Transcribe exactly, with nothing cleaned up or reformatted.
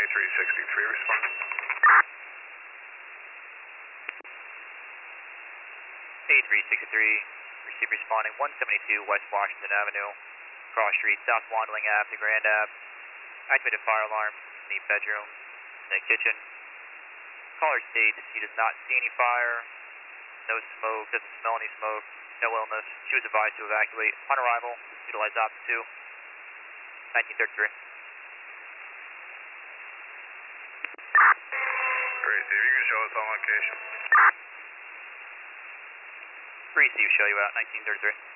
twenty-three sixty-three, responding. eighty-three sixty-three, receive responding one seventy-two West Washington Avenue, cross street, South Wandling Ave to Grand Ave. Activated fire alarm in the bedroom, in the kitchen. Caller states he does not see any fire, no smoke, doesn't smell any smoke, no illness. She was advised to evacuate upon arrival, utilize option two, nineteen thirty-three. Great, see if you can show us on location. Receive, show you out, nineteen thirty-three.